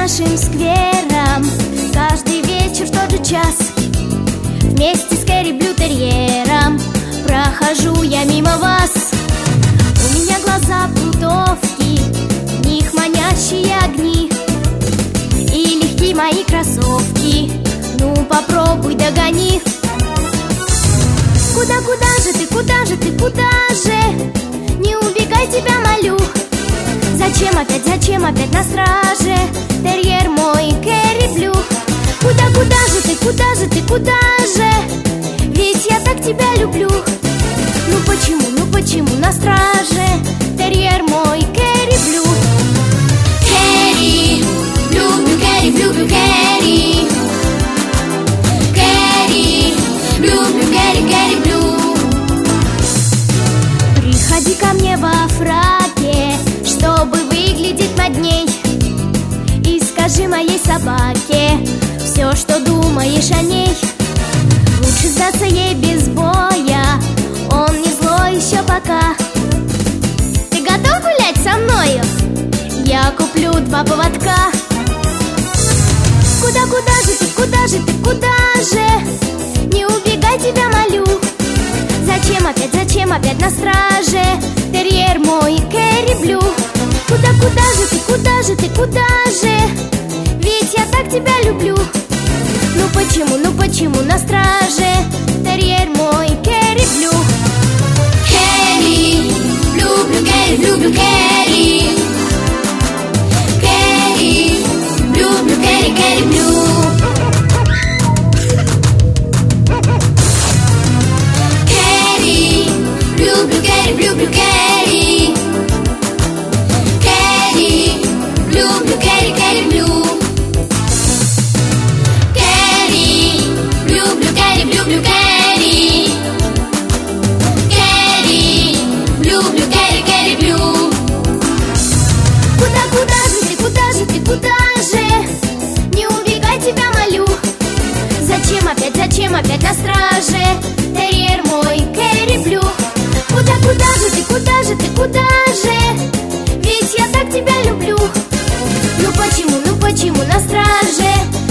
нашим сквером каждый вечер в тот же час. Вместе с Кэрри Блю терьером прохожу я мимо вас. У меня глаза плутовки, в них манящие огни, и легки мои кроссовки, ну попробуй догони. Куда же ты, куда же ты, куда же? Не убегай, тебя молю. Зачем опять на страже терьер мой Кэрри Блю? Куда же ты, куда же ты, куда же? Ведь я так тебя люблю. Ну почему на страже терьер мой Кэрри Блю? Кэрри, люблю Кэрри, люблю Кэрри. Кэрри, люблю Кэрри, Кэрри Блю. Приходи ко мне во фраке, чтобы выглядеть модней, и скажи моей собаке все, что думаешь о ней. Лучше сдаться ей без боя, он не злой еще пока. Ты готов гулять со мною? Я куплю 2 поводка. Куда же ты, куда же? Не убегай, тебя молю. Зачем опять на страже терьер мой Кэрри Блю? Куда же ты, куда же? Ведь я так тебя люблю. Ну почему на страже терьер мой Кэрри Блю? Кэрри, люблю Кэрри, люблю Кэрри. Кэрри, люблю Кэрри, Кэрри Блю. Кэрри, люблю Кэрри, люблю Кэрри. Кэрри, люблю Кэрри, Кэрри Блю. Кэрри, люблю Кэрри, люблю Кэрри. Кэрри, люблю Кэрри, Кэрри Блю. Куда же ты, куда же? Не убегай, тебя молю. Зачем опять на страже терьер мой Кэрри Блю? Куда же ты, куда же? Ведь я так тебя люблю. Ну почему на страже